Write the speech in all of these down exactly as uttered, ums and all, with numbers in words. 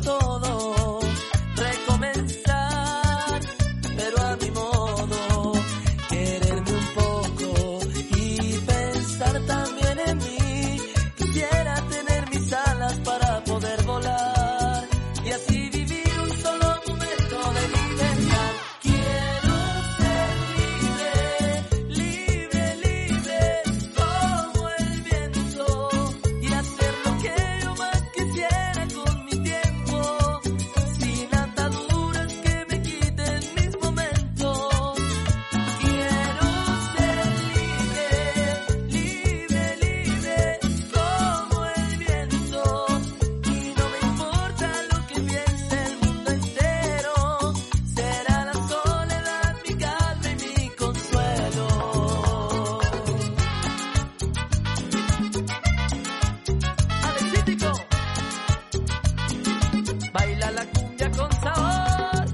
todo, recomenzar, pero a mi modo, quererme un poco y pensar también en mí. Quisiera tener mis alas para poder volar y así vivir un solo momento de libertad. Quiero ser libre, libre, libre, como el viento, y hacer lo que yo más quisiera con mi tiempo, sin ataduras que me quiten mis momentos. Quiero ser libre, libre, libre, como el viento, y no me importa lo que piense el mundo entero. Será la soledad mi calma y mi consuelo. Alexítico, baila la cumbia con sabor.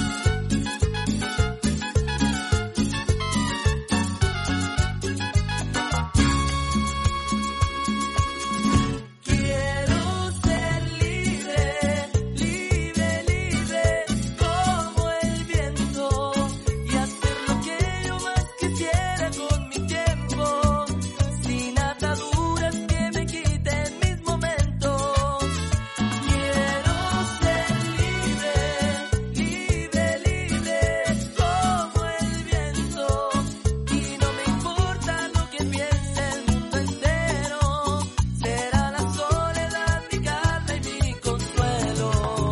Quiero ser libre, libre, libre, como el viento, y hacer lo que yo más quisiera con mi tiempo, sin ataduras que me quiten mis momentos. Quiero ser libre, libre, libre, como el viento, y no me importa lo que piense el mundo entero. Será la soledad mi calma y mi consuelo.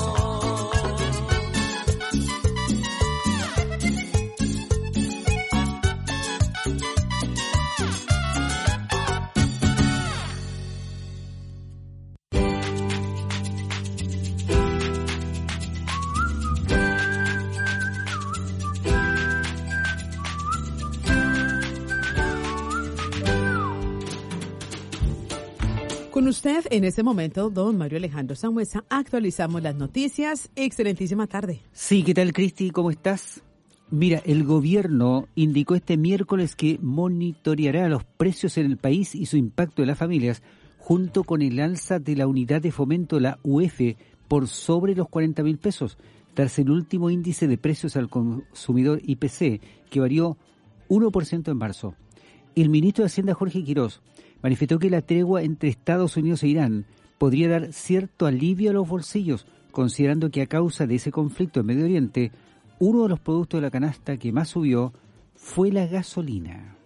Con usted en este momento, don Mario Alejandro Sangüesa, actualizamos las noticias. Excelentísima tarde. Sí, ¿qué tal, Cristi? ¿Cómo estás? Mira, el gobierno indicó este miércoles que monitoreará los precios en el país y su impacto en las familias, junto con el alza de la unidad de fomento, la U E F, por sobre los cuarenta mil pesos, tras el último índice de precios al consumidor I P C, que varió uno por ciento en marzo. El ministro de Hacienda, Jorge Quirós, manifestó que la tregua entre Estados Unidos e Irán podría dar cierto alivio a los bolsillos, considerando que a causa de ese conflicto en Medio Oriente, uno de los productos de la canasta que más subió fue la gasolina.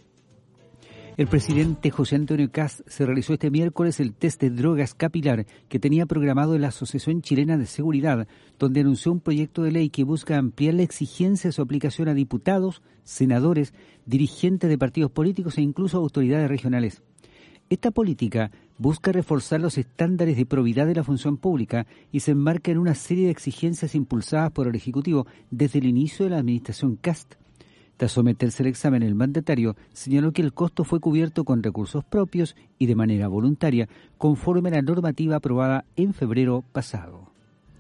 El presidente José Antonio Kast se realizó este miércoles el test de drogas capilar que tenía programado en la Asociación Chilena de Seguridad, donde anunció un proyecto de ley que busca ampliar la exigencia de su aplicación a diputados, senadores, dirigentes de partidos políticos e incluso autoridades regionales. Esta política busca reforzar los estándares de probidad de la función pública y se enmarca en una serie de exigencias impulsadas por el Ejecutivo desde el inicio de la administración Kast. Tras someterse al examen, el mandatario señaló que el costo fue cubierto con recursos propios y de manera voluntaria, conforme a la normativa aprobada en febrero pasado.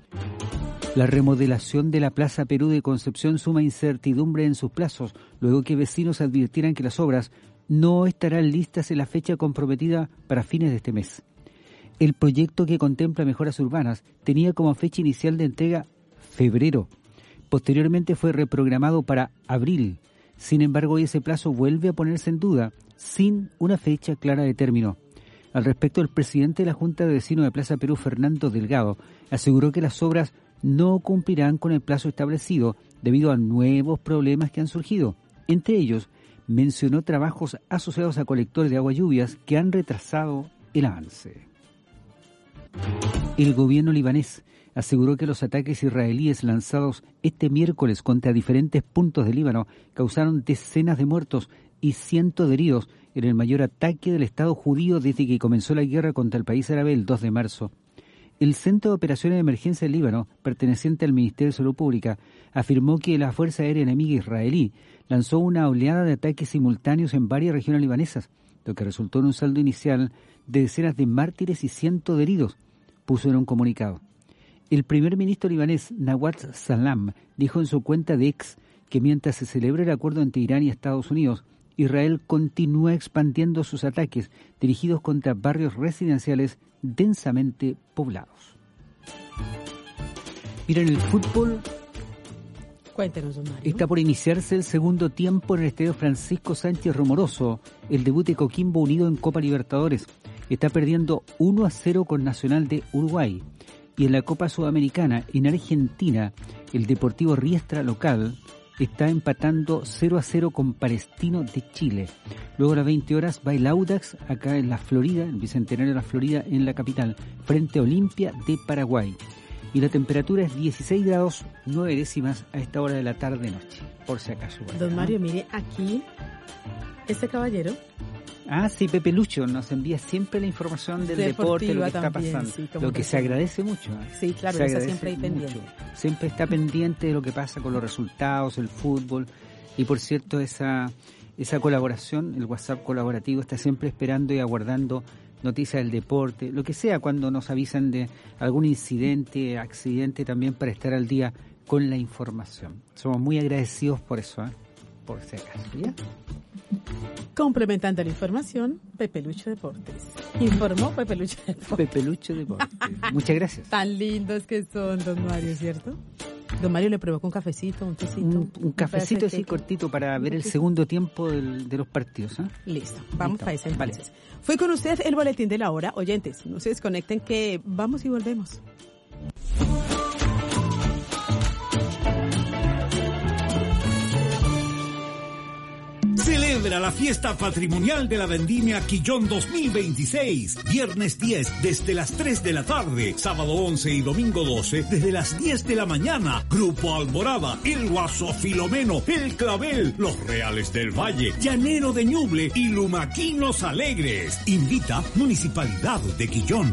La remodelación de la Plaza Perú de Concepción suma incertidumbre en sus plazos, luego que vecinos advirtieran que las obras no estarán listas en la fecha comprometida para fines de este mes. El proyecto, que contempla mejoras urbanas, tenía como fecha inicial de entrega febrero. Posteriormente fue reprogramado para abril. Sin embargo, hoy ese plazo vuelve a ponerse en duda, sin una fecha clara de término. Al respecto, el presidente de la Junta de Vecinos de Plaza Perú, Fernando Delgado, aseguró que las obras no cumplirán con el plazo establecido debido a nuevos problemas que han surgido. Entre ellos, mencionó trabajos asociados a colectores de agua lluvias que han retrasado el avance. El gobierno libanés aseguró que los ataques israelíes lanzados este miércoles contra diferentes puntos del Líbano causaron decenas de muertos y cientos de heridos en el mayor ataque del Estado judío desde que comenzó la guerra contra el país árabe el dos de marzo. El Centro de Operaciones de Emergencia del Líbano, perteneciente al Ministerio de Salud Pública, afirmó que la Fuerza Aérea Enemiga israelí lanzó una oleada de ataques simultáneos en varias regiones libanesas, lo que resultó en un saldo inicial de decenas de mártires y cientos de heridos, puso en un comunicado. El primer ministro libanés, Nawaz Salam, dijo en su cuenta de X que mientras se celebra el acuerdo entre Irán y Estados Unidos, Israel continúa expandiendo sus ataques dirigidos contra barrios residenciales densamente poblados. Mira, en el fútbol Cuéntenos, don Mario. está por iniciarse el segundo tiempo en el estadio Francisco Sánchez Romoroso, el debut de Coquimbo Unido en Copa Libertadores. Está perdiendo uno a cero con Nacional de Uruguay. Y en la Copa Sudamericana, en Argentina, el Deportivo Riestra local está empatando cero a cero con Palestino de Chile. Luego a las veinte horas va el Audax acá en la Florida, el Bicentenario de la Florida, en la capital, frente a Olimpia de Paraguay. Y la temperatura es dieciséis grados nueve décimas a esta hora de la tarde-noche, por si acaso. Bueno, Don ¿no? Mario, mire, aquí, este caballero... Ah, sí, Pepe Lucho nos envía siempre la información del deporte, lo que está también, pasando, sí, lo que se agradece mucho. ¿eh? Sí, claro, Se está agradece siempre ahí pendiente. mucho. Siempre está pendiente de lo que pasa con los resultados, el fútbol, y por cierto, esa esa colaboración, el WhatsApp colaborativo, está siempre esperando y aguardando noticias del deporte, lo que sea, cuando nos avisan de algún incidente, accidente, también para estar al día con la información. Somos muy agradecidos por eso, ¿eh? Por si acaso, ¿ya? Complementando la información, Pepe Lucho Deportes. Informó Pepe Lucho Deportes. Pepe Lucho Deportes. Muchas gracias. Tan lindos que son, don Mario, ¿cierto? Don Mario le provocó un cafecito, un tecito. Un, un cafecito pedazo de así té. cortito para ver el segundo tiempo del, de los partidos. ¿eh? Listo, vamos Listo. para ese Vale. entonces. Fue con usted el boletín de la hora. Oyentes, no se desconecten que vamos y volvemos. Celebra la fiesta patrimonial de la Vendimia Quillón dos mil veintiséis. Viernes diez desde las tres de la tarde, sábado once y domingo doce desde las diez de la mañana. Grupo Alborada, El Guaso Filomeno, El Clavel, Los Reales del Valle, Llanero de Ñuble y Lumaquinos Alegres. Invita Municipalidad de Quillón.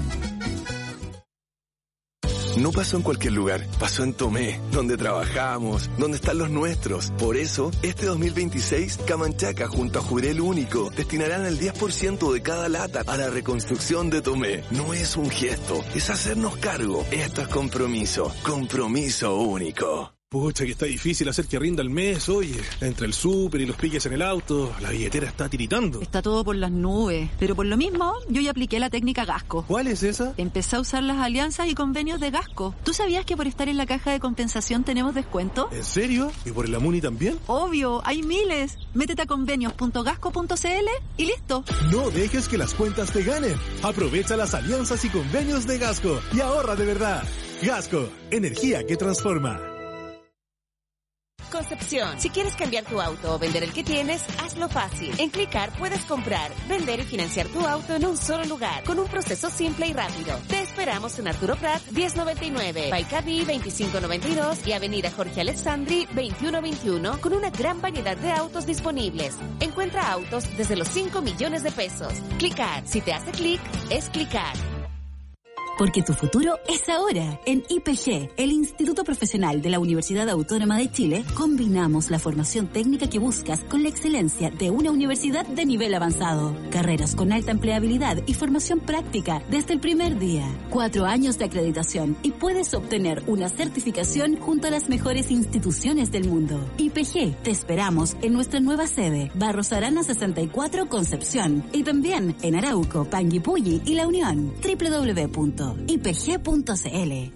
No pasó en cualquier lugar, pasó en Tomé, donde trabajamos, donde están los nuestros. Por eso, este dos mil veintiséis, Camanchaca junto a Jurel Único destinarán el diez por ciento de cada lata a la reconstrucción de Tomé. No es un gesto, es hacernos cargo. Esto es compromiso, compromiso único. Pucha, que está difícil hacer que rinda el mes, oye. Entre el súper y los piques en el auto, la billetera está tiritando. Está todo por las nubes. Pero por lo mismo, yo ya apliqué la técnica Gasco. ¿Cuál es esa? Empecé a usar las alianzas y convenios de Gasco. ¿Tú sabías que por estar en la caja de compensación tenemos descuento? ¿En serio? ¿Y por el Amuni también? Obvio, hay miles. Métete a convenios punto gasco punto c l y listo. No dejes que las cuentas te ganen. Aprovecha las alianzas y convenios de Gasco y ahorra de verdad. Gasco, energía que transforma. Concepción. Si quieres cambiar tu auto o vender el que tienes, hazlo fácil. En Clicar puedes comprar, vender y financiar tu auto en un solo lugar, con un proceso simple y rápido. Te esperamos en Arturo Prat diez noventa y nueve, Baikadi veinticinco noventa y dos y Avenida Jorge Alessandri veintiuno veintiuno, con una gran variedad de autos disponibles. Encuentra autos desde los cinco millones de pesos. Clicar. Si te hace clic, es Clicar. Porque tu futuro es ahora. En I P G, el Instituto Profesional de la Universidad Autónoma de Chile, combinamos la formación técnica que buscas con la excelencia de una universidad de nivel avanzado. Carreras con alta empleabilidad y formación práctica desde el primer día. Cuatro años de acreditación y puedes obtener una certificación junto a las mejores instituciones del mundo. I P G, te esperamos en nuestra nueva sede, Barros Arana sesenta y cuatro, Concepción, y también en Arauco, Panguipulli y La Unión. doble u doble u doble u punto i p g punto c l.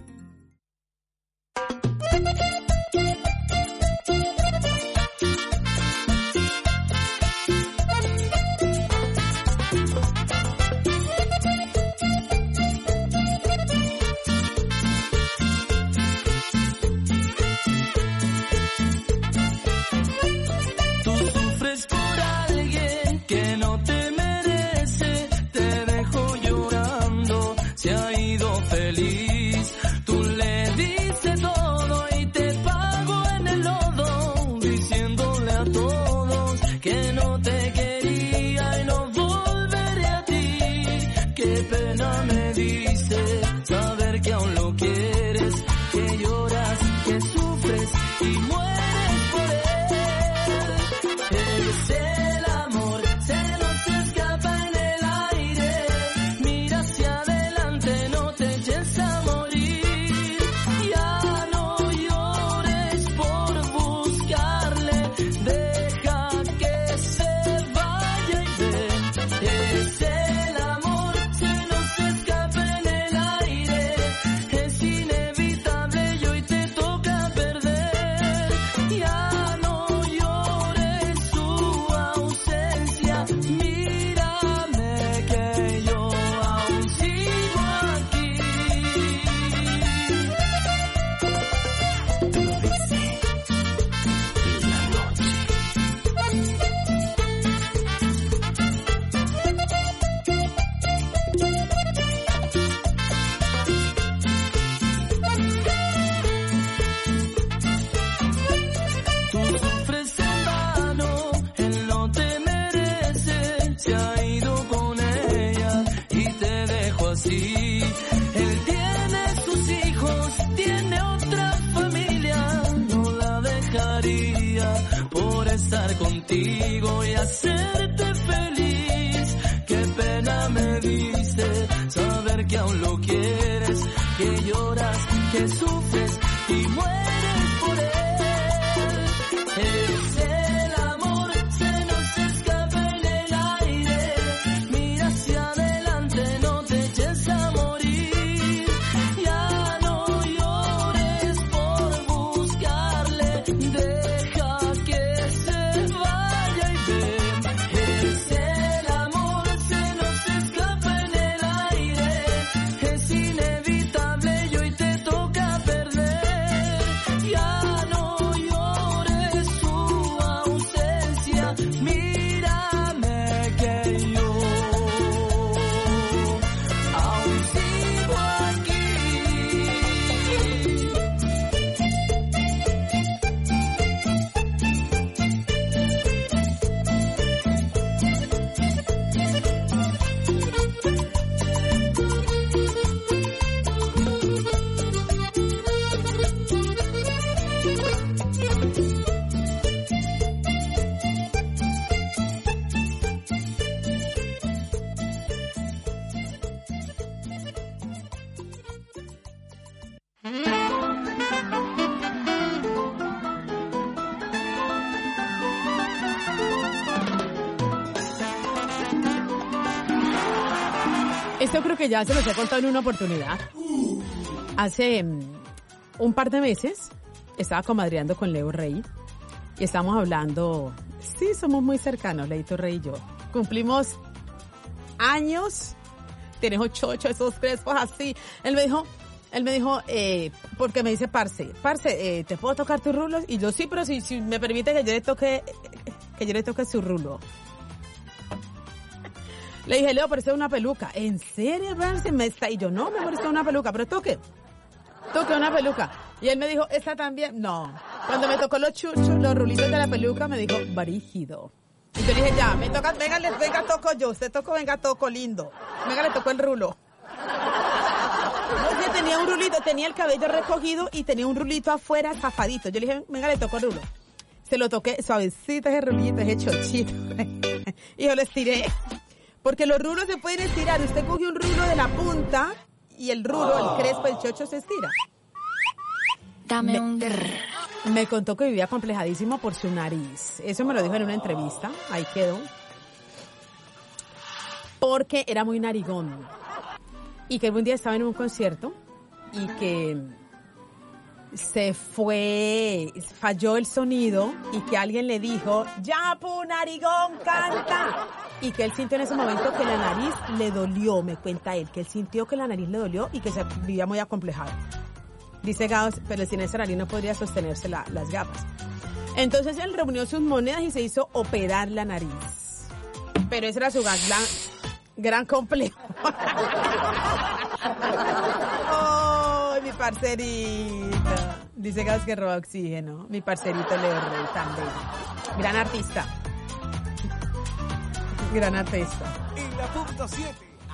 Tú sufres por alguien que no te merece, te dejó llorando, se ha ido feliz. Tú le dices todo y te pago en el lodo, diciéndole a todos que no te quería y no volveré a ti. Qué pena me dice saber que aún lo quieres, que lloras, que sufres y mueres por él. Eres el amor, se nos escapa en el aire. Mira hacia adelante, no te eches a morir. Ya no llores por buscarle, deja que se vaya y ve. Eres el amor, se nos escapa. se ha ido con ella y te dejo así. Él tiene sus hijos, tiene otra familia, no la dejaría por estar contigo y hacerte feliz. Qué pena me diste saber que aún lo quieres, que lloras, que sufres y mueres por él. Es el amor, se nos escapa en el aire. Mira hacia adelante, no te eches a morir. Ya no llores por buscarle, deja que se vaya y ven. Es el amor, se nos escapa en el aire. Es inevitable y hoy te toca perder. Ya no llores su ausencia, mírame que yo aún sigo aquí. Esto creo que ya se los he contado en una oportunidad. Hace um, un par de meses estaba comadreando con Leo Rey y estábamos hablando, sí, somos muy cercanos, Leito Rey y yo. Cumplimos años, tenemos chocho, esos crespos así. Él me dijo, él me dijo, eh, porque me dice, parce, parce, eh, ¿te puedo tocar tus rulos? Y yo, sí, pero si, si me permite que yo le toque, que yo le toque su rulo. Le dije, Leo, pero eso es una peluca. ¿En serio, parce? Me está... Y yo, no, me parece una peluca, pero toque. Toque una peluca. Y él me dijo, ¿esta también? No. Cuando me tocó los chuchos, los rulitos de la peluca, me dijo, brígido. Y yo le dije, ya, me toca, venga, le, venga, toco yo. Usted tocó, venga, toco lindo. Venga, le tocó el rulo. Porque tenía un rulito, tenía el cabello recogido y tenía un rulito afuera zafadito. Yo le dije, venga, le tocó el rulo. Se lo toqué suavecito ese rulito, ese chochito. Y yo lo estiré. Porque los rulos se pueden estirar. Usted coge un rulo de la punta y el rulo, el crespo, el chocho se estira. Dame me, un... me contó que vivía complejadísimo por su nariz. Eso me lo dijo en una entrevista. Ahí quedó. Porque era muy narigón. Y que un día estaba en un concierto y que se fue, falló el sonido y que alguien le dijo, ya, pu, narigón, canta. Y que él sintió en ese momento que la nariz le dolió, me cuenta él, que él sintió que la nariz le dolió y que se vivía muy acomplejado. Dice Gauss, pero sin esa nariz no podría sostenerse la, las gafas. Entonces él reunió sus monedas y se hizo operar la nariz. Pero ese era su gran, gran complejo. ¡Oh, mi parcerita! Dice Gauss que roba oxígeno. Mi parcerito Leo Rey, tan bello. Gran artista. Gran artista. En la punta siete.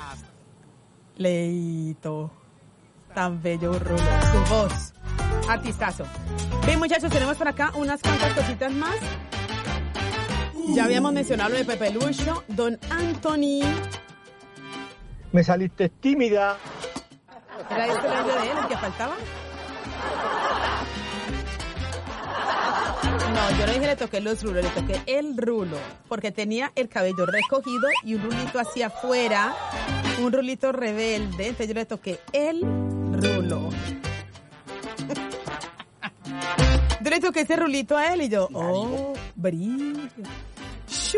Leito. Tan bello rulo. Su voz. Artistazo. Bien, muchachos, tenemos por acá unas cuantas cositas más. Ya habíamos mencionado lo de Pepe Lucho. Don Anthony. Me saliste tímida. ¿Era este el audio de él, el que faltaba? No, yo no dije le toqué los rulos, le toqué el rulo, porque tenía el cabello recogido y un rulito hacia afuera, un rulito rebelde, entonces yo le toqué el rulo. Yo le toqué ese rulito a él y yo, oh, brilla, shoo.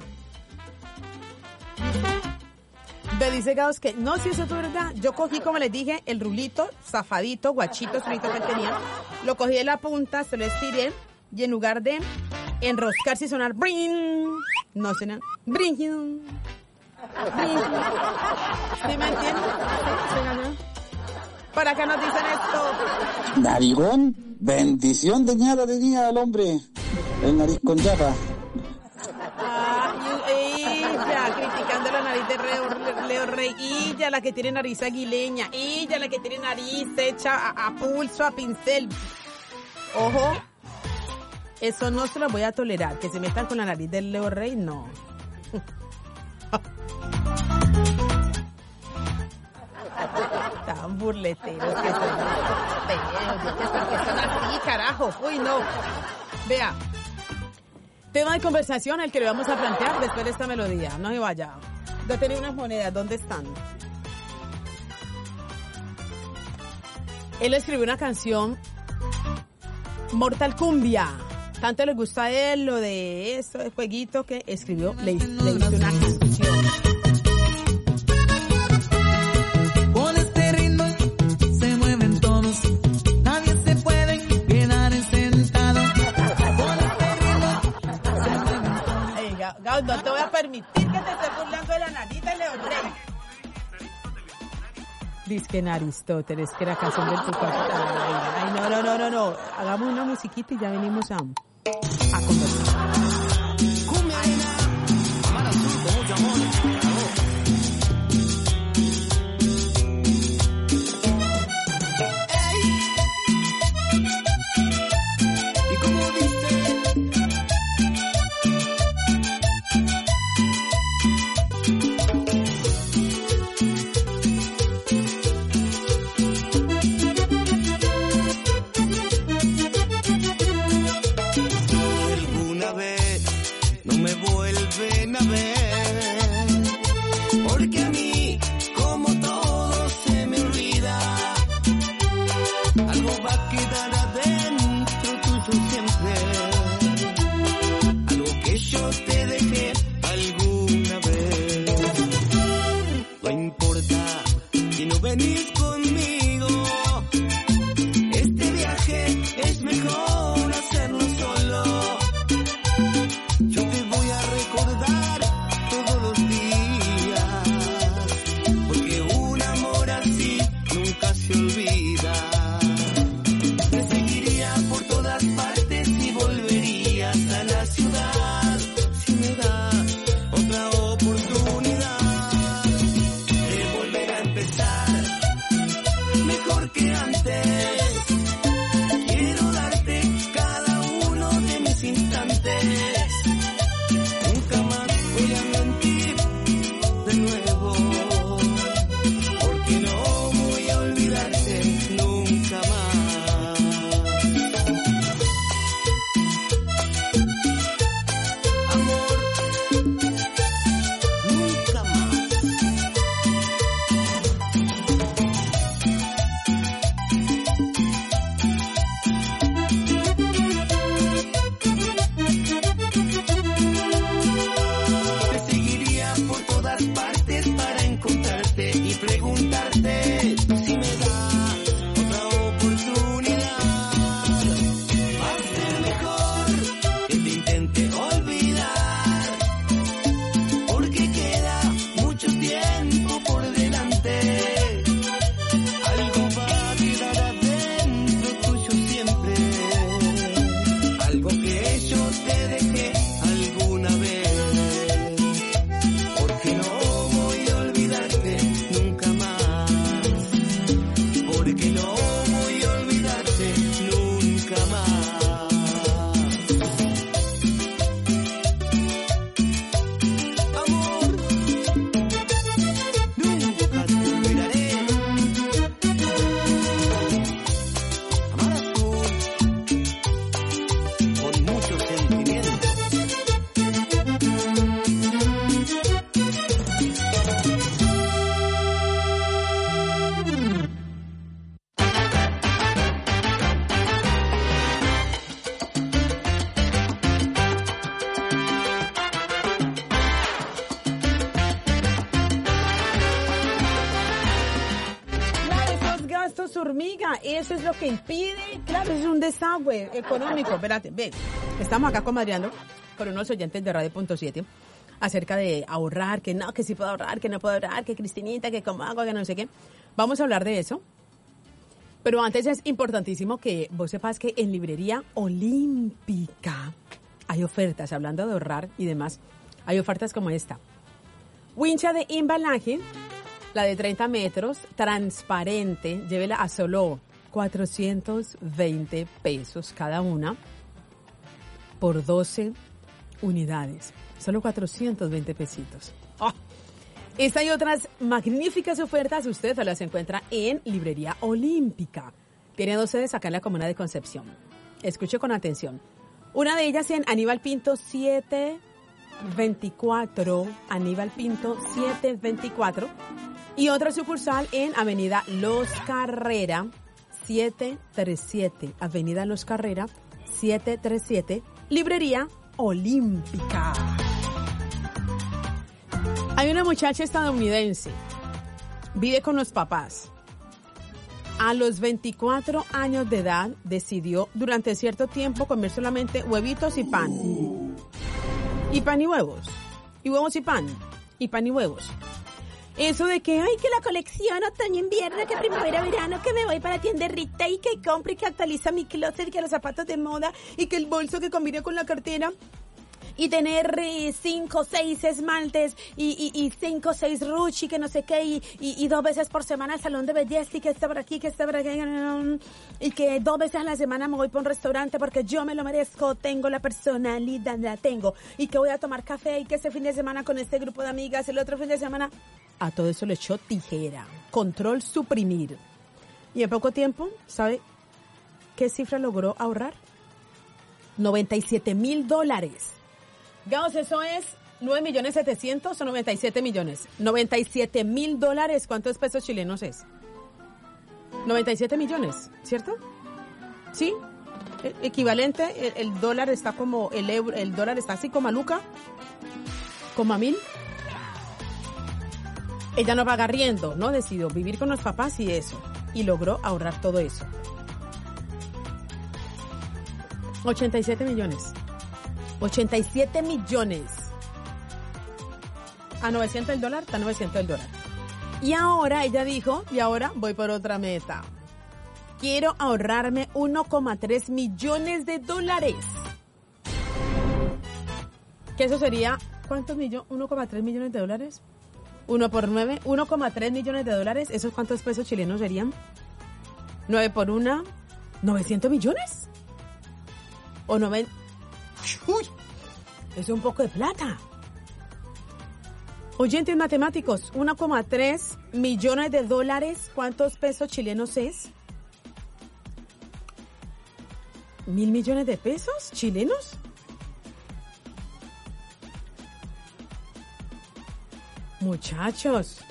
Me dice Gauss que no, si eso es verdad. Yo cogí, como les dije, el rulito, zafadito, guachito, rulito que tenía. Lo cogí de la punta, se lo estiré. Y en lugar de enroscarse y sonar brin, no suena brin, brin. ¿Sí me entienden? ¿Sí? ¿Para qué nos dicen esto? Narigón, bendición de ñata tenía el hombre. El nariz con llapa. Ah, y, y ya, de Leo, Leo Rey. Ella la que tiene nariz aguileña. Ella la que tiene nariz hecha a, a pulso, a pincel. Ojo, eso no se lo voy a tolerar. Que se metan con la nariz del Leo Rey, no. Tan burleteros que son. Feos, que son así, carajo. Uy, no. Vea. Tema de conversación el que le vamos a plantear después de esta melodía. No se vaya. Yo tenía unas monedas. ¿Dónde están? Él escribió una canción, Mortal Cumbia. Tanto le gusta a él lo de eso, de jueguito, que escribió, le, le hizo una canción. Con este ritmo se mueven todos. Nadie se puede quedar sentado. Con este ritmo se mueven todos. Hey, Gao, no te voy a permitir que te estés burlando de la narita, Leo Rey. Dice que en Aristóteles, que era canción del Tupac. Ay, no, no, no, no, no. Hagamos una musiquita y ya venimos a, a conversar. Cumbia arena, Amar Azul con mucho amor. Ey. Y como dice, vuelven a ver, porque a mí, como todo se me olvida, algo va a quedar adentro tuyo siempre, algo que yo te dejé alguna vez. No importa si no venís conmigo, este viaje es mejor hacerlo solo. Recordar todos los días, porque un amor así nunca se olvida. Te seguiría por todas partes y volverías a la ciudad si me das otra oportunidad de volver a empezar mejor que antes. Quiero darte cada uno de mis instantes. Hormiga, eso es lo que impide, claro, es un desagüe económico. Espérate, ve, estamos acá comadreando con unos oyentes de Radio Punto siete acerca de ahorrar, que no, que sí puedo ahorrar, que no puedo ahorrar, que Cristinita, que cómo hago, que no sé qué. Vamos a hablar de eso, pero antes es importantísimo que vos sepas que en Librería Olímpica hay ofertas, hablando de ahorrar y demás, hay ofertas como esta. Wincha de embalaje, la de treinta metros, transparente, llévela a solo cuatrocientos veinte pesos cada una por doce unidades. Solo cuatrocientos veinte pesitos. Oh. Esta y otras magníficas ofertas usted las encuentra en Librería Olímpica. Tiene dos sedes acá en la comuna de Concepción. Escuche con atención. Una de ellas en Aníbal Pinto setecientos veinticuatro, Aníbal Pinto setecientos veinticuatro, y otra sucursal en Avenida Los Carrera setecientos treinta y siete, Avenida Los Carrera setecientos treinta y siete, Librería Olímpica. Hay una muchacha estadounidense, vive con los papás. A los veinticuatro años de edad decidió durante cierto tiempo comer solamente huevitos y pan. Y pan y huevos. Y huevos y pan. Y pan y huevos. Eso de que, ay, que la colección otoño-invierno, que primavera-verano, que me voy para tienda Rita y que compre y que actualiza mi closet, que los zapatos de moda y que el bolso que combine con la cartera. Y tener eh, cinco o seis esmaltes y, y, y cinco o seis ruchi, que no sé qué, y, y, y dos veces por semana al salón de belleza y que está por aquí, que está por aquí, y que dos veces a la semana me voy para un restaurante porque yo me lo merezco, tengo la personalidad, la tengo, y que voy a tomar café y que ese fin de semana con este grupo de amigas, el otro fin de semana, a todo eso le echó tijera, control suprimir. Y en poco tiempo, ¿sabe qué cifra logró ahorrar? noventa y siete mil dólares. Gauss, eso es nueve millones setecientos o noventa y siete millones. noventa y siete mil dólares, ¿cuántos pesos chilenos es? noventa y siete millones, ¿cierto? Sí, e- equivalente, el, el dólar está como, el euro, el dólar está así como a Luca, como a mil. Ella no va agarriendo, ¿no? Decidió vivir con los papás y eso, y logró ahorrar todo eso. ochenta y siete millones. ochenta y siete millones. A novecientos el dólar, está novecientos el dólar. Y ahora ella dijo, y ahora voy por otra meta. Quiero ahorrarme uno coma tres millones de dólares. Que eso sería, ¿cuántos millones? uno coma tres millones de dólares. uno por nueve, uno coma tres millones de dólares. ¿Esos cuántos pesos chilenos serían? nueve por uno, ¿novecientos millones? O noventa. Uy, es un poco de plata. Oyentes matemáticos, uno coma tres millones de dólares, ¿cuántos pesos chilenos es? ¿Mil millones de pesos chilenos? Muchachos,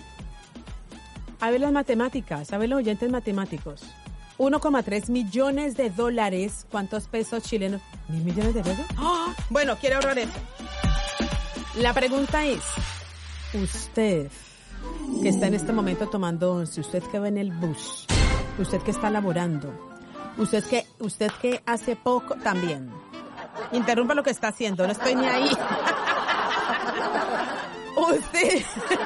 a ver las matemáticas, a ver los oyentes matemáticos. uno coma tres millones de dólares, ¿cuántos pesos chilenos? ¿Mil millones de pesos? ¡Oh! Bueno, quiere ahorrar eso. La pregunta es, usted que está en este momento tomando once, usted que va en el bus, usted que está laborando, usted que, usted que hace poco también, interrumpa lo que está haciendo, no estoy ni ahí. Usted,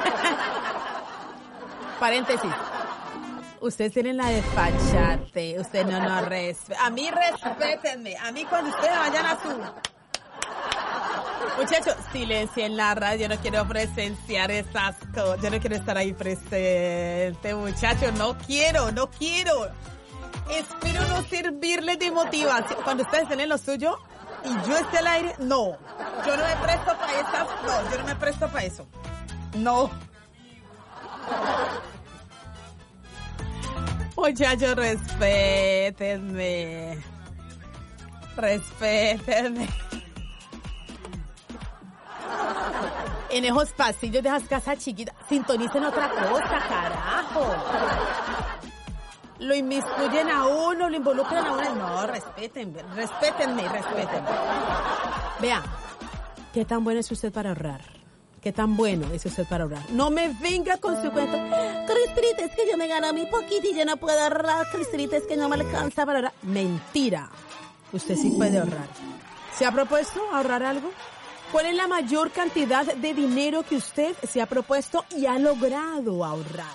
paréntesis. Ustedes tienen la despachate, usted no nos respeta. A mí respétenme, a mí cuando ustedes vayan a su... Muchachos, silencio en la radio, yo no quiero presenciar esas cosas, yo no quiero estar ahí presente, muchachos, no quiero, no quiero. Espero no servirles de motivación. Cuando ustedes estén en lo suyo y yo esté al aire, no. Yo no me presto para esas, no, yo no me presto para eso. No. Muchachos, respétenme. Respétenme. En esos pasillos de esas casas chiquitas, sintonicen otra cosa, carajo. Lo inmiscuyen a uno, lo involucran a uno. No, respétenme, respétenme, respétenme. Vea, ¿qué tan bueno es usted para ahorrar? ¿Qué tan bueno es usted para ahorrar? No me venga con su cuento. Cristrita, es que yo me gano mi poquito y yo no puedo ahorrar. Cristrita, es que no me alcanza para ahorrar. Mentira. Usted sí puede ahorrar. ¿Se ha propuesto ahorrar algo? ¿Cuál es la mayor cantidad de dinero que usted se ha propuesto y ha logrado ahorrar?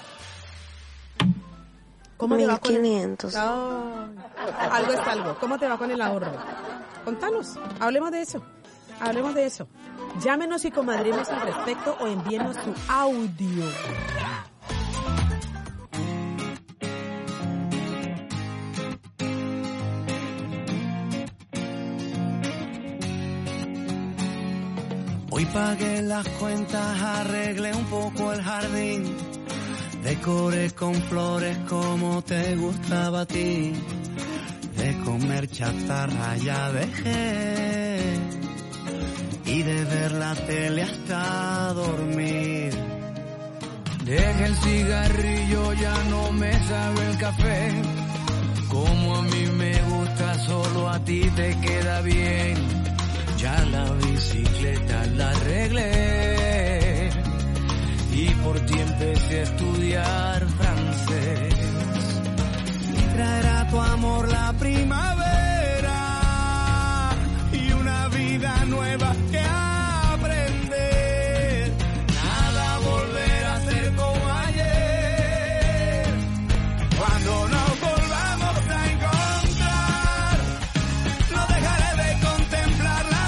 ¿Cómo te va con el... Oh, algo es algo. ¿Cómo te va con el ahorro? Contanos. Hablemos de eso. Hablemos de eso. Llámenos y comadrinos al respecto o envíenos su audio. Hoy pagué las cuentas, arreglé un poco el jardín, decoré con flores como te gustaba a ti, de comer chatarra ya dejé, y de ver la tele hasta dormir. Dejé el cigarrillo, ya no me sabe el café, como a mí me gusta, solo a ti te queda bien. Ya la bicicleta la arreglé y por ti empecé a estudiar francés. Y traerá tu amor la primavera y una vida nueva que aprender. Nada volverá a ser como ayer. Cuando nos volvamos a encontrar, no dejaré de contemplar la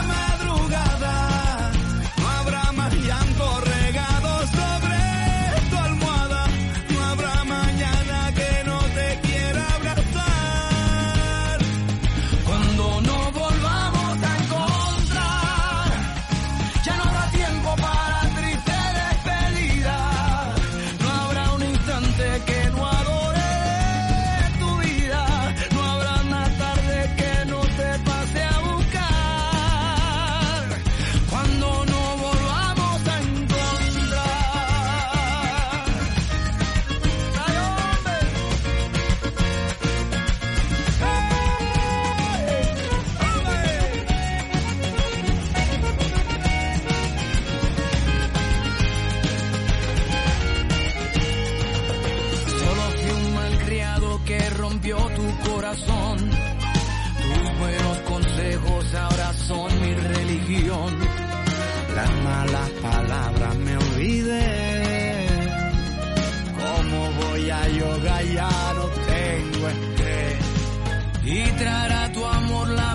las malas palabras me olvidé. ¿Cómo voy a yoga? Ya no tengo estrés. Y traerá tu amor la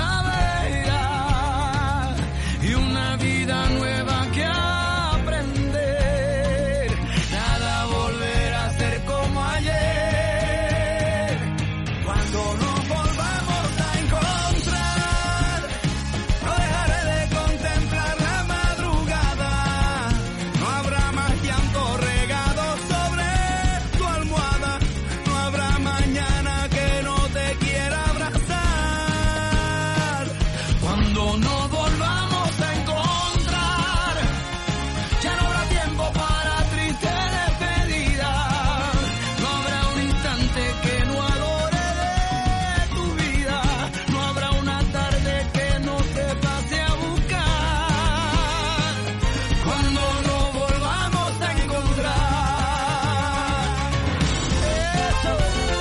primavera y una vida nueva que aprender. Nada volverá a ser como ayer. Cuando nos volvamos a encontrar, no dejaré de contemplar la madrugada. No habrá más llanto regado sobre tu almohada. No habrá mañana que no te quiera abrazar. Cuando nos volvamos a encontrar, ya no habrá tiempo para triste despedida. No habrá un instante que no adore de tu vida. No habrá una tarde que no te pase a buscar. Cuando nos volvamos a encontrar. Eso.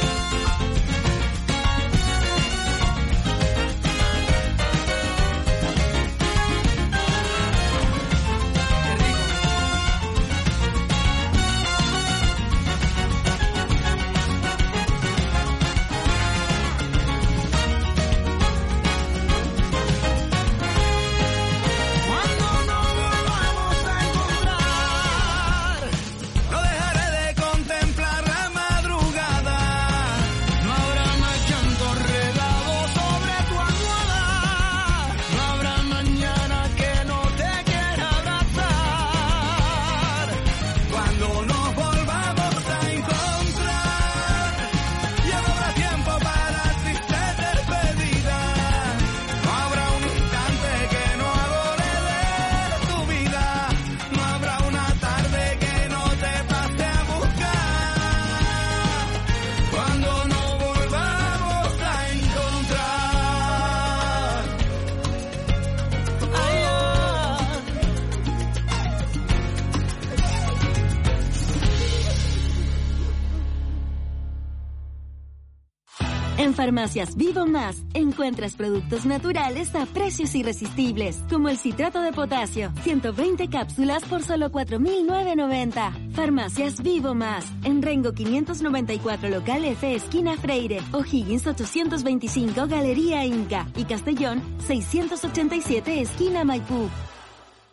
Cuando nos volvamos a encontrar, no dejaré de contemplar la madrugada. No habrá más llanto regado sobre tu almohada. No habrá mañana que no te quiera abrazar. Cuando nos volvamos a encontrar, ya no habrá tiempo para triste despedida. No habrá un instante que no adore de tu vida. No habrá una tarde que no te pase a buscar. Cuando nos volvamos a encontrar. Ay, ah. En Farmacias Vivo Más encuentras productos naturales a precios irresistibles, como el citrato de potasio, ciento veinte cápsulas por solo cuatro mil novecientos noventa. Farmacias Vivo Más, en Rengo quinientos noventa y cuatro local F, esquina Freire, O'Higgins ochocientos veinticinco, Galería Inca, y Castellón seiscientos ochenta y siete, esquina Maipú.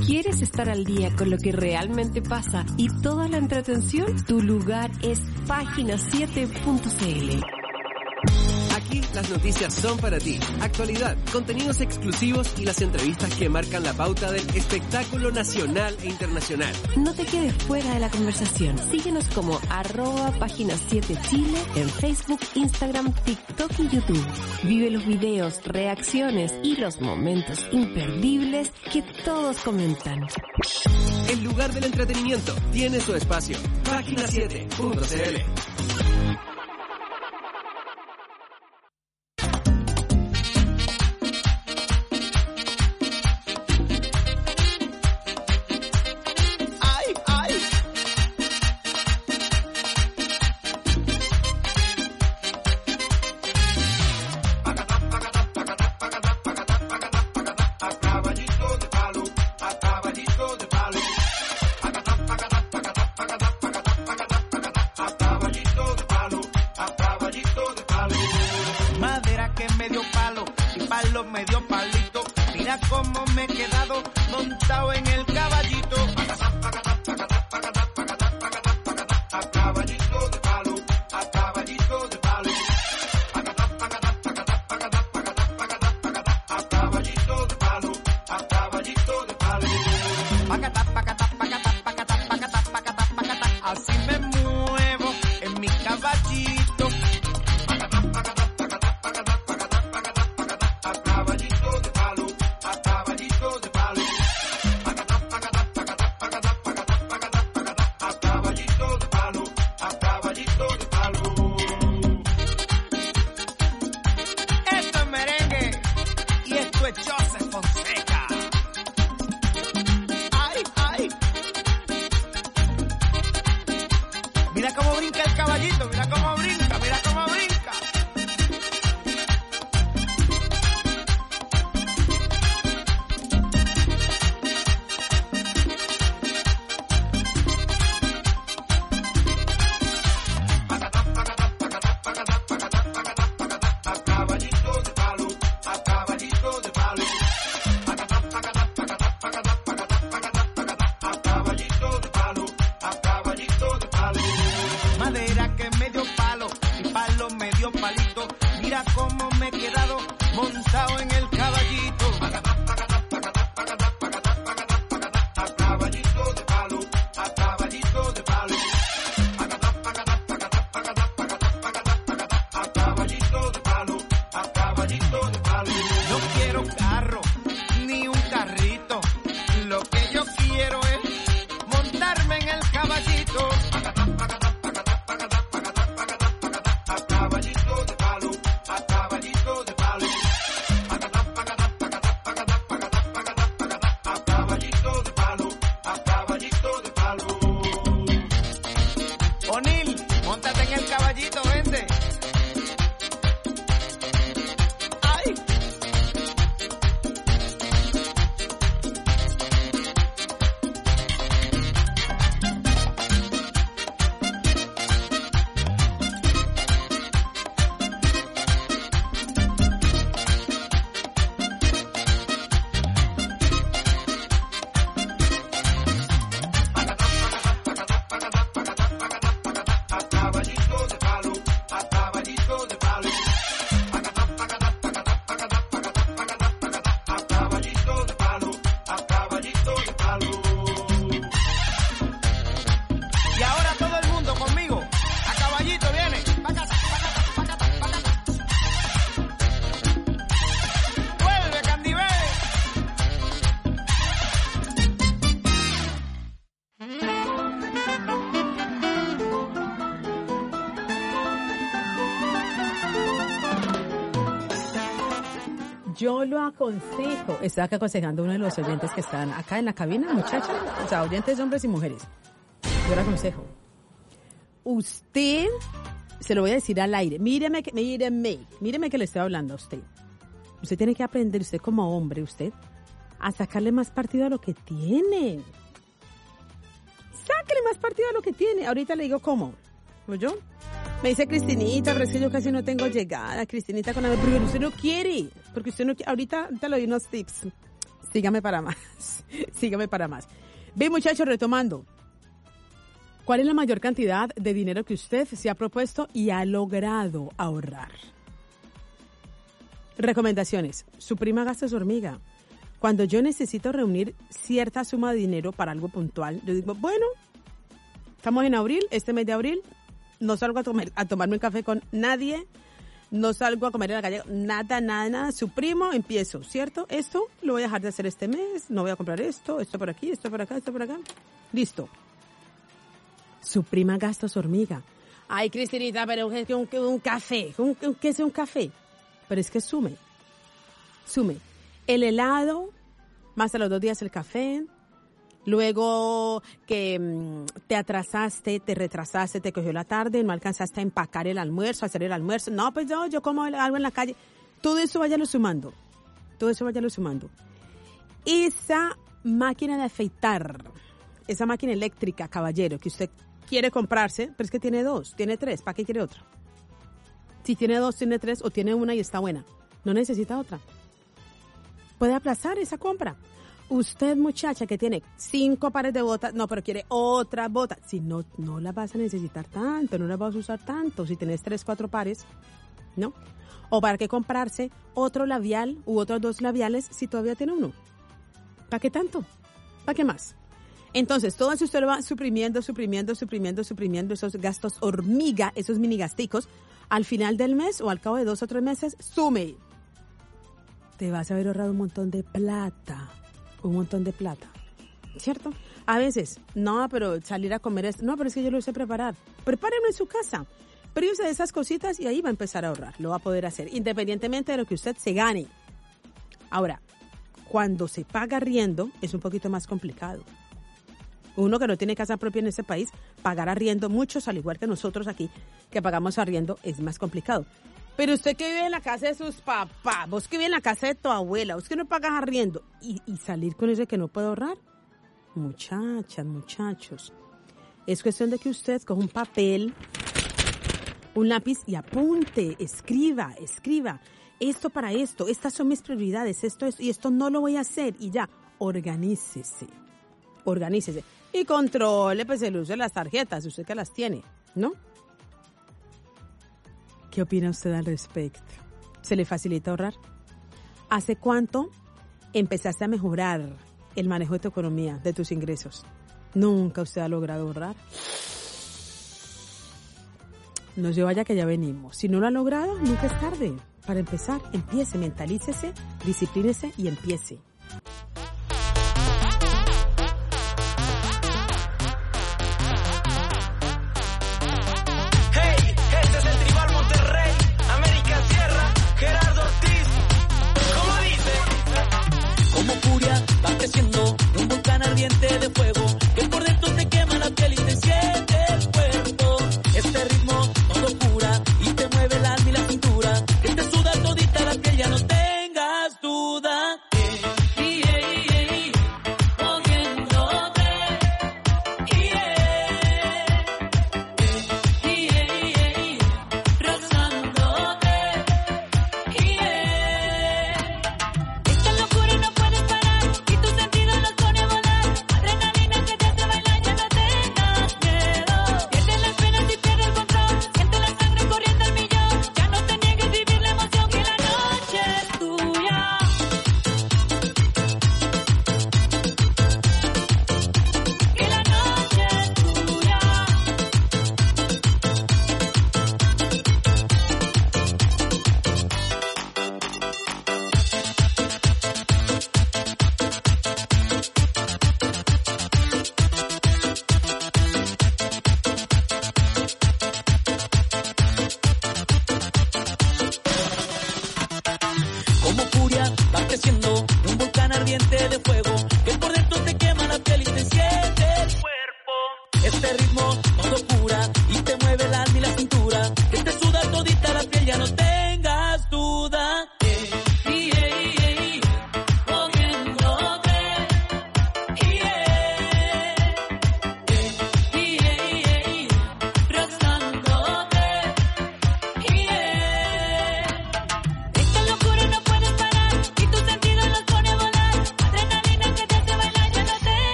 ¿Quieres estar al día con lo que realmente pasa y toda la entretención? Tu lugar es página siete punto c l. Aquí las noticias son para ti. Actualidad, contenidos exclusivos y las entrevistas que marcan la pauta del espectáculo nacional e internacional. No te quedes fuera de la conversación. Síguenos como arroba página siete Chile en Facebook, Instagram, TikTok y YouTube. Vive los videos, reacciones y los momentos imperdibles que todos comentan. El lugar del entretenimiento tiene su espacio. página siete punto c l. Yo lo aconsejo, estaba acá aconsejando a uno de los oyentes que están acá en la cabina, muchachos, o sea, oyentes hombres y mujeres. Yo lo aconsejo. Usted, se lo voy a decir al aire, míreme, míreme, míreme que le estoy hablando a usted. Usted tiene que aprender, usted como hombre, usted, a sacarle más partido a lo que tiene. Sáquele más partido a lo que tiene. Ahorita le digo cómo. ¿Oyó? Me dice Cristinita, pero es que yo casi no tengo llegada. Cristinita con la... Pero usted no quiere. Porque usted no quiere. Ahorita te le doy unos tips. Sígame para más. Sígame para más. Bien, muchachos, retomando. ¿Cuál es la mayor cantidad de dinero que usted se ha propuesto y ha logrado ahorrar? Recomendaciones. Suprima gastos hormiga. Cuando yo necesito reunir cierta suma de dinero para algo puntual, yo digo, bueno, estamos en abril, este mes de abril, no salgo a, tomar, a tomarme un café con nadie, no salgo a comer en la calle, nada, nada, nada, suprimo, empiezo, ¿cierto? Esto lo voy a dejar de hacer este mes, no voy a comprar esto, esto por aquí, esto por acá, esto por acá. Listo. Suprima gastos hormiga. Ay, Cristinita, pero es que un, un café, un, un, ¿qué es un café? Pero es que sume, sume. El helado, más a los dos días el café, luego que mmm, te atrasaste, te retrasaste, te cogió la tarde, no alcanzaste a empacar el almuerzo, a hacer el almuerzo. No, pues yo, yo como algo en la calle. Todo eso váyalo sumando, todo eso váyalo sumando. Esa máquina de afeitar, esa máquina eléctrica, caballero, que usted quiere comprarse, pero es que tiene dos, tiene tres, ¿para qué quiere otra? Si tiene dos, tiene tres, o tiene una y está buena, no necesita otra. Puede aplazar esa compra. Usted, muchacha, que tiene cinco pares de botas, no, pero quiere otra bota. Si no, no la vas a necesitar tanto, no la vas a usar tanto. Si tienes tres, cuatro pares, ¿no? O para qué comprarse otro labial u otros dos labiales si todavía tiene uno. ¿Para qué tanto? ¿Para qué más? Entonces, todo eso usted lo va suprimiendo, suprimiendo, suprimiendo, suprimiendo esos gastos hormiga, esos mini gasticos. Al final del mes o al cabo de dos o tres meses, sume. Te vas a haber ahorrado un montón de plata, un montón de plata, ¿cierto? A veces, no, pero salir a comer es, no, pero es que yo lo sé preparar. Prepárenlo en su casa, príose de esas cositas y ahí va a empezar a ahorrar, lo va a poder hacer, independientemente de lo que usted se gane. Ahora, cuando se paga arriendo, es un poquito más complicado. Uno que no tiene casa propia en ese país, pagar arriendo, muchos, al igual que nosotros aquí, que pagamos arriendo, es más complicado. Pero usted que vive en la casa de sus papás, vos que vive en la casa de tu abuela, vos que no pagas arriendo, y, y salir con eso de que no puede ahorrar, muchachas, muchachos, es cuestión de que usted coja un papel, un lápiz y apunte, escriba, escriba, esto para esto, estas son mis prioridades, esto es, y esto no lo voy a hacer, y ya, organícese, organícese, y controle pues el uso de las tarjetas, usted que las tiene, ¿no? ¿Qué opina usted al respecto? ¿Se le facilita ahorrar? ¿Hace cuánto empezaste a mejorar el manejo de tu economía, de tus ingresos? ¿Nunca usted ha logrado ahorrar? No se vaya que ya venimos. Si no lo ha logrado, nunca es tarde. Para empezar, empiece, mentalícese, disciplínese y empiece. Un volcán ardiente de fuego que por dentro te quema la piel y te siente el cuerpo. Este ritmo todo cura y te mueve el alma y la cintura, que te suda todita la piel, ya no tengas duda. Yeah, yeah,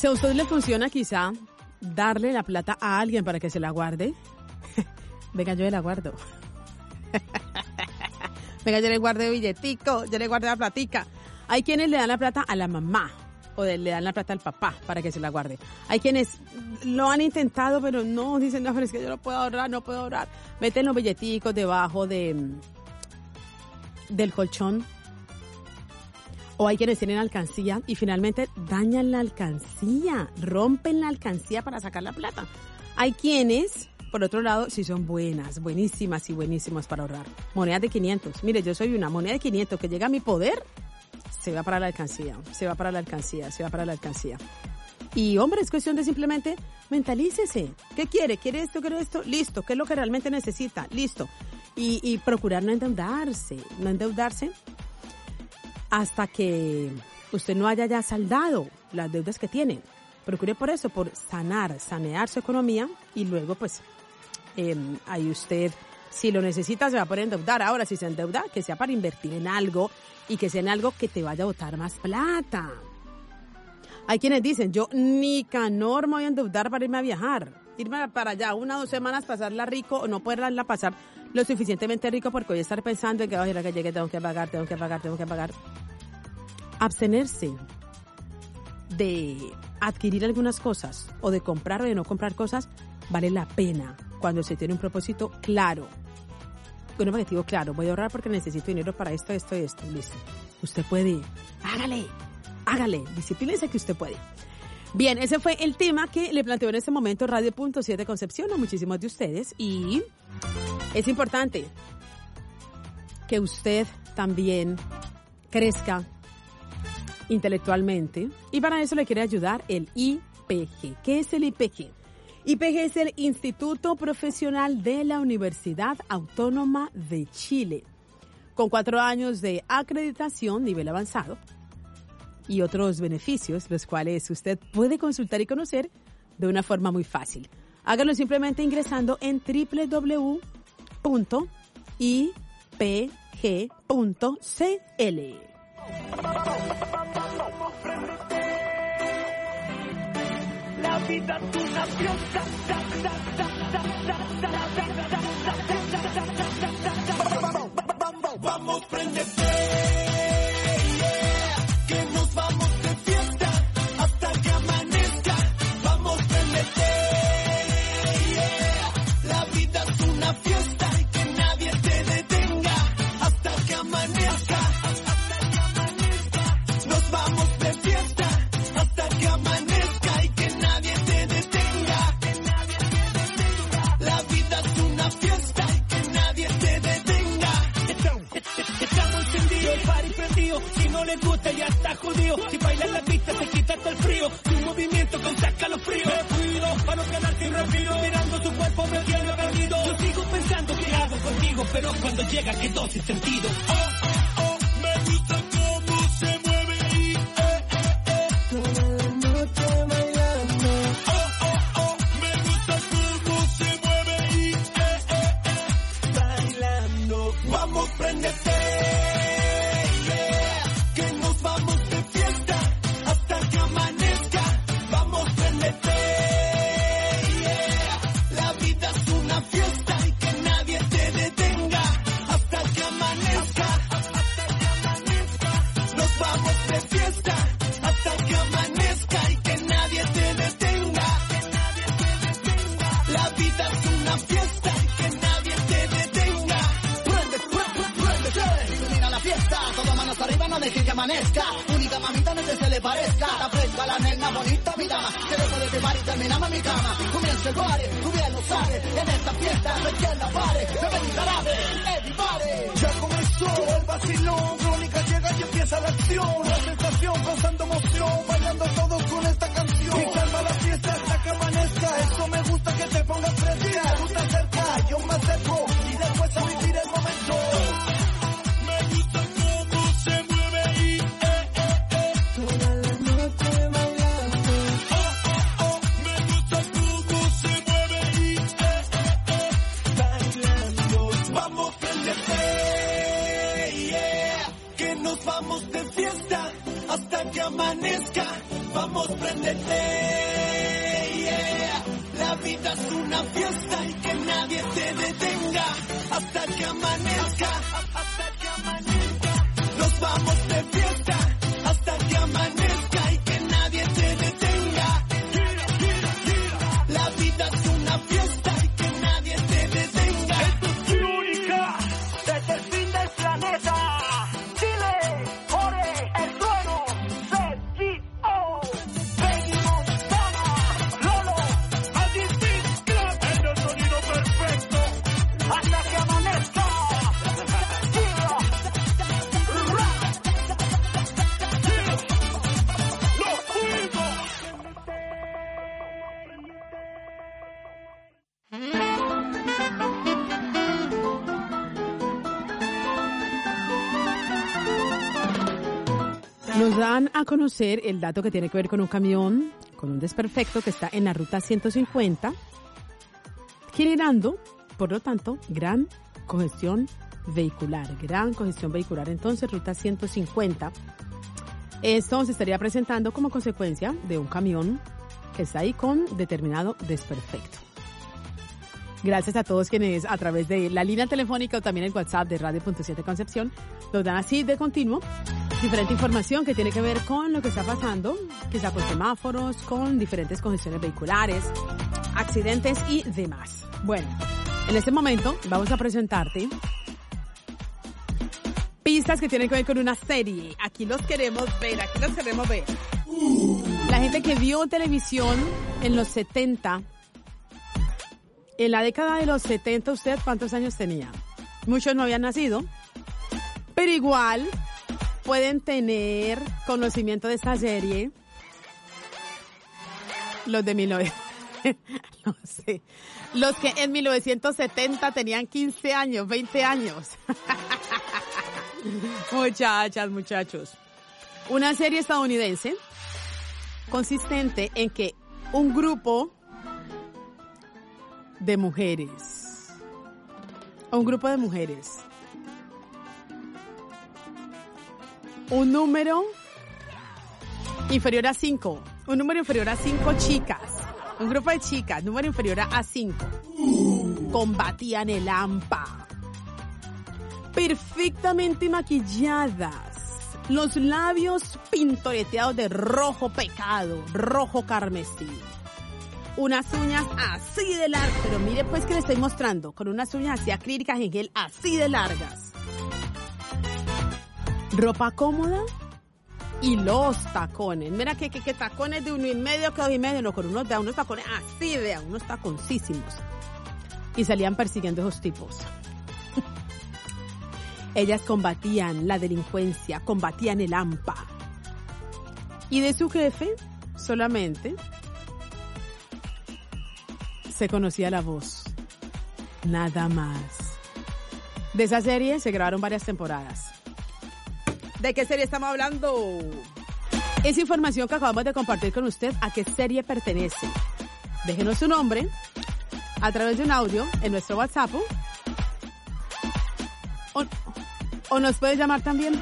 Si a usted le funciona quizá darle la plata a alguien para que se la guarde, venga, yo la guardo. Venga, yo le guardo billetico, yo le guardo la platica. Hay quienes le dan la plata a la mamá o de, le dan la plata al papá para que se la guarde. Hay quienes lo han intentado, pero no, dicen, no, pero es que yo no puedo ahorrar, no puedo ahorrar. Meten los billeticos debajo de del colchón. O hay quienes tienen alcancía y finalmente dañan la alcancía, rompen la alcancía para sacar la plata. Hay quienes, por otro lado, sí son buenas, buenísimas y buenísimas para ahorrar. Monedas de quinientos. Mire, yo soy una moneda de quinientos que llega a mi poder, se va para la alcancía, se va para la alcancía, se va para la alcancía. Y hombre, es cuestión de simplemente mentalícese. ¿Qué quiere? ¿Quiere esto? ¿Quiere esto? Listo. ¿Qué es lo que realmente necesita? Listo. Y, y procurar no endeudarse, no endeudarse hasta que usted no haya ya saldado las deudas que tiene. Procure por eso, por sanar, sanear su economía y luego pues eh, ahí usted, si lo necesita, se va a poder endeudar. Ahora, si se endeuda, que sea para invertir en algo y que sea en algo que te vaya a botar más plata. Hay quienes dicen, yo ni canor me voy a endeudar para irme a viajar. Irme para allá una o dos semanas, pasarla rico o no poderla pasar lo suficientemente rico porque voy a estar pensando en que, oye, que llegue tengo que pagar, tengo que pagar, tengo que pagar. Abstenerse de adquirir algunas cosas o de comprar o de no comprar cosas vale la pena cuando se tiene un propósito claro. Un objetivo claro, voy a ahorrar porque necesito dinero para esto, esto y esto. Listo. Usted puede. Hágale, hágale. Disciplínese que usted puede. Bien, ese fue el tema que le planteó en este momento Radio Punto siete Concepción a muchísimos de ustedes y es importante que usted también crezca intelectualmente y para eso le quiere ayudar el I P G. ¿Qué es el I P G? I P G es el Instituto Profesional de la Universidad Autónoma de Chile, con cuatro años de acreditación, nivel avanzado, y otros beneficios, los cuales usted puede consultar y conocer de una forma muy fácil. Hágalo simplemente ingresando en doble u doble u doble u punto i p g punto c l. La vida es una fiesta. Vamos, préndete. Que nos vamos de fiesta hasta que amanezca. Vamos, préndete. La vida es una fiesta y que nadie te detenga hasta que amanezca. Nos vamos de fiesta hasta que amanezca y que nadie te detenga. La vida es una fiesta y que nadie te detenga. Estamos encendidos, el party prendido. Si no les gusta ya está jodido. Si bailas la pista te quita hasta el frío. Tu movimiento con saca los fríos. Me cuido para no quedarte rápido. Mirando tu cuerpo me tiene perdido. Yo sigo pensando que hago contigo, pero cuando llega quedó sin sentido. Oh, oh, oh, me gusta cómo se mueve y eh, eh, eh. Toda la noche bailando. Oh, oh, oh, me gusta cómo se mueve y eh, eh, eh. Bailando. Vamos, préndete. Que amanezca, única mamita no se le parezca, la fresca, la nena bonita, mira, que dejo de quemar y terminamos en mi cama, comienza el party, tú bien lo sabes, en esta fiesta no hay quien la pare, se ven jarabe, everybody. Ya comenzó el vacilón, Crónica llega y empieza la acción, la sensación causando emoción, bailando todos con esta canción, y calma la fiesta hasta que amanezca, eso me gusta que te pongas fresca, me gusta cerca, yo me acerco, y después a vivir el momento. Vamos de fiesta hasta que amanezca. Vamos vamos, préndete, yeah. La vida es una fiesta y que nadie te detenga hasta que amanezca, hasta que amanezca. Nos vamos de fiesta hasta que amanezca y que nadie te detenga. La vida es una fiesta y que nadie te detenga. Esto es única desde el fin del planeta. Chile, Ore, el suelo, C G O, Peggy Montana, Lolo, Adictic Club, en el sonido perfecto, hasta que amanezca. Nos dan a conocer el dato que tiene que ver con un camión, con un desperfecto que está en la ruta ciento cincuenta, generando, por lo tanto, gran congestión vehicular. Gran congestión vehicular, entonces, ruta ciento cincuenta. Esto se estaría presentando como consecuencia de un camión que está ahí con determinado desperfecto. Gracias a todos quienes a través de la línea telefónica o también el WhatsApp de Radio Punto siete Concepción nos dan así de continuo diferente información que tiene que ver con lo que está pasando, quizá con semáforos, con diferentes congestiones vehiculares, accidentes y demás. Bueno, en este momento vamos a presentarte pistas que tienen que ver con una serie. Aquí los queremos ver, aquí los queremos ver. La gente que vio televisión en los setenta, en la década de los setenta, ¿usted cuántos años tenía? Muchos no habían nacido, pero igual pueden tener conocimiento de esta serie. Los de mil novecientos, no sé, los que en mil novecientos setenta tenían quince años, veinte años. Muchachas, muchachos. Una serie estadounidense consistente en que un grupo de mujeres, un grupo de mujeres, un número inferior a cinco, un número inferior a cinco chicas, un grupo de chicas, número inferior a cinco, combatían el hampa, perfectamente maquilladas, los labios pintoreteados de rojo pecado, rojo carmesí, unas uñas así de largas, pero mire pues que le estoy mostrando, con unas uñas así acrílicas en gel así de largas, ropa cómoda y los tacones. Mira que, que, que tacones de uno y medio, que dos y medio, no, con unos, de unos tacones así, vean, unos taconcísimos. Y salían persiguiendo a esos tipos. Ellas combatían la delincuencia, combatían el hampa. Y de su jefe, solamente se conocía la voz. Nada más. De esa serie se grabaron varias temporadas. ¿De qué serie estamos hablando? Esa información que acabamos de compartir con usted, ¿a qué serie pertenece? Déjenos su nombre a través de un audio en nuestro WhatsApp. O, o nos puede llamar también.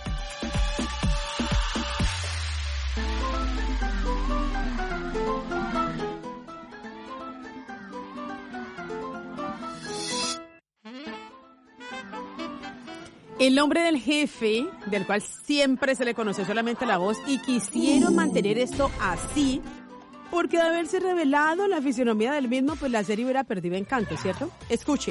El nombre del jefe, del cual siempre se le conoció solamente la voz, y quisieron mantener esto así, porque de haberse revelado la fisionomía del mismo, pues la serie hubiera perdido encanto, ¿cierto? Escuche.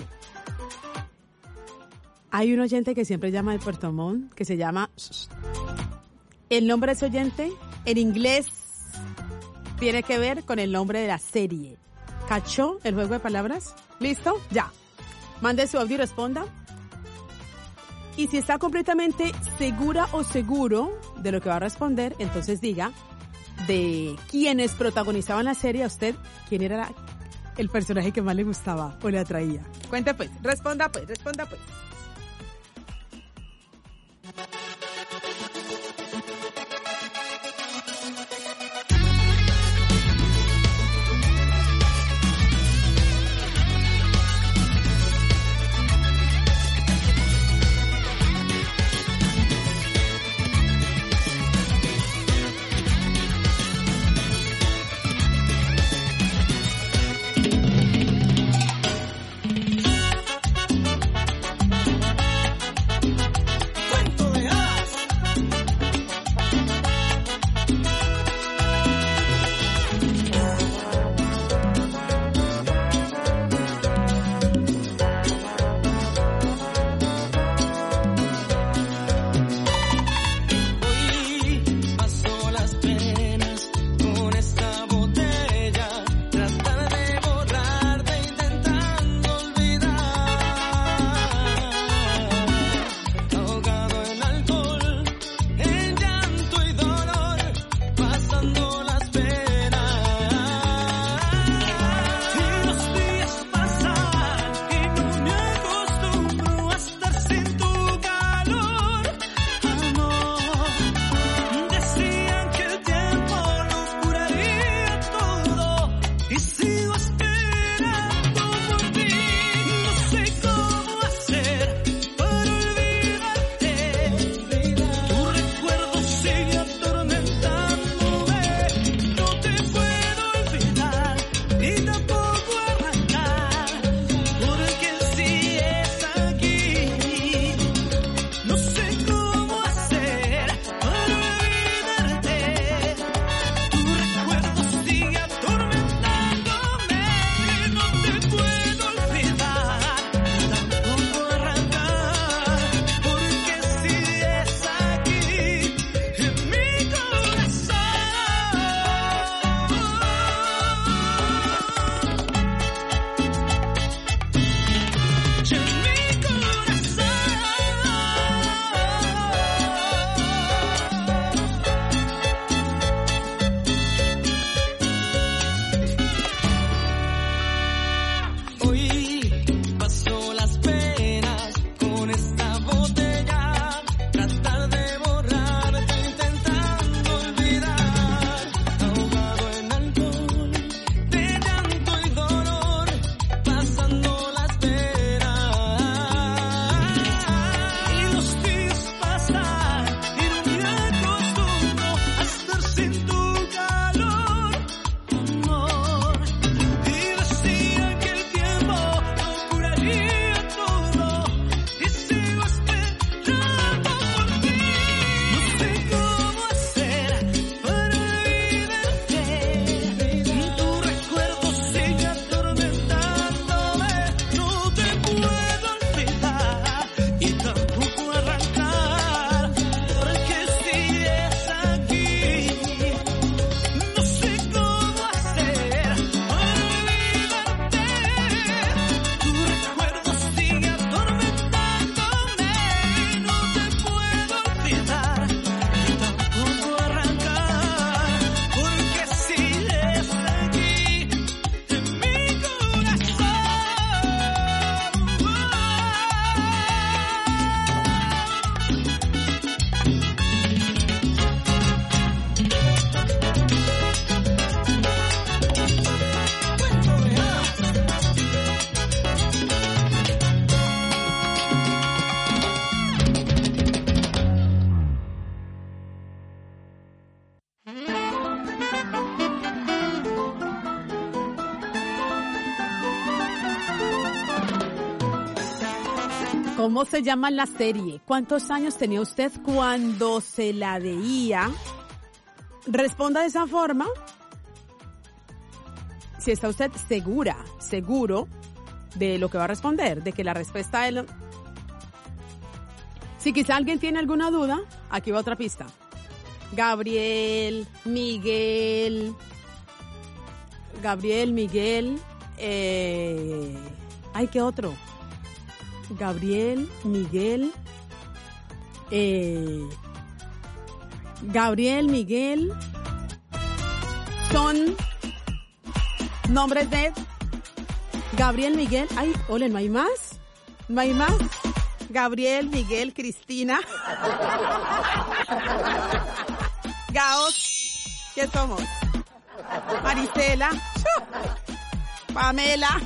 Hay un oyente que siempre llama de Puerto Montt, que se llama... El nombre de ese oyente, en inglés, tiene que ver con el nombre de la serie. ¿Cachó el juego de palabras? ¿Listo? Ya. Mande su audio y responda. Y si está completamente segura o seguro de lo que va a responder, entonces diga de quienes protagonizaban la serie a usted, quién era la, el personaje que más le gustaba o le atraía. Cuente pues, responda pues, responda pues. ¿Cómo se llama la serie? ¿Cuántos años tenía usted cuando se la veía? Responda de esa forma. Si está usted segura, seguro de lo que va a responder, de que la respuesta es... Si quizá alguien tiene alguna duda, aquí va otra pista. Gabriel, Miguel, Gabriel, Miguel, eh... ay, ¿qué otro? Gabriel, Miguel, eh... Gabriel, Miguel, son nombres de Gabriel, Miguel, ay, ole, ¿no hay más? ¿No hay más? Gabriel, Miguel, Cristina, Gaos, ¿qué somos? Marisela, Pamela,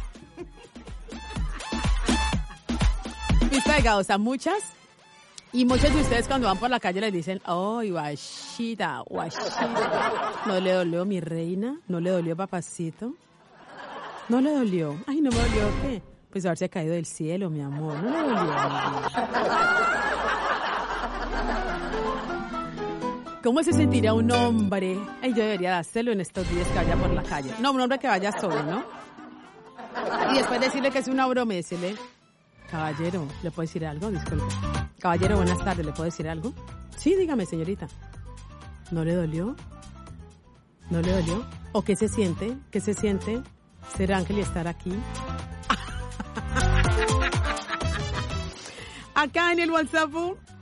pista de Gaos a muchas. Y muchos de ustedes cuando van por la calle les dicen, oh, guachita, guachita. ¿No le dolió mi reina? ¿No le dolió papacito? ¿No le dolió? Ay, ¿no me dolió qué? Pues haberse caído del cielo, mi amor. ¿No le dolió? ¿Cómo se sentirá un hombre? Ay, yo debería hacerlo en estos días que vaya por la calle. No, un hombre que vaya solo, ¿no? Y después decirle que es una broma, decirle, caballero, ¿le puedo decir algo? Disculpe. Caballero, buenas tardes, ¿le puedo decir algo? Sí, dígame, señorita. ¿No le dolió? ¿No le dolió? ¿O qué se siente? ¿Qué se siente ser ángel y estar aquí? Acá en el WhatsApp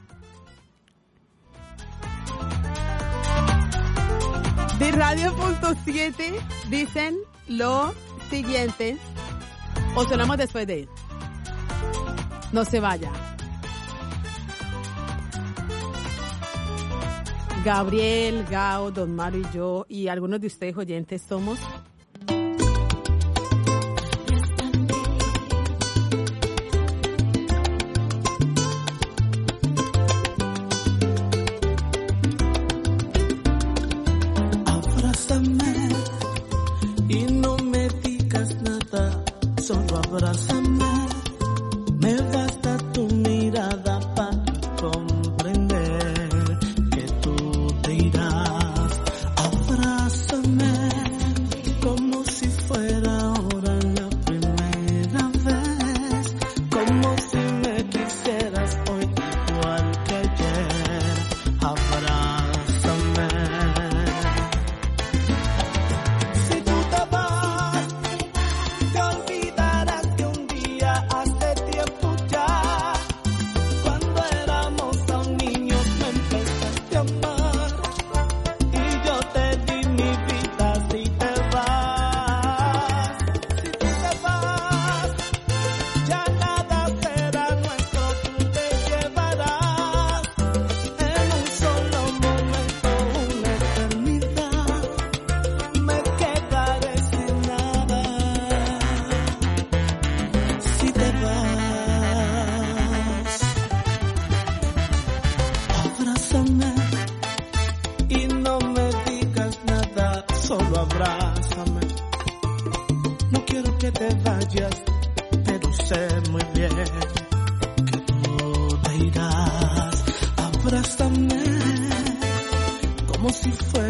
de Radio Punto siete dicen lo siguiente. O sonamos después de él. No se vaya. Gabriel, Gao, Don Mario y yo y algunos de ustedes oyentes somos abrázame y no me digas nada, solo abrázame, me basta tu mirada para comprender que tú te irás. Abrázame como si fuera ahora la primera vez, como si me quisieras hoy igual que ayer. Abrázame. Si tú te vas, te olvidarás de un día hace tiempo ya. Cuando éramos aún niños me empezaste a amar y yo te di mi vida. Si te vas, si tú te vas, ya nada será nuestro, tú te llevarás en un solo momento una eternidad. Me quedaré sin nada si te vas. Abrázame y no me digas nada, solo abrázame. No quiero que te vayas, pero sé muy bien que tú te irás. Abrázame como si fuera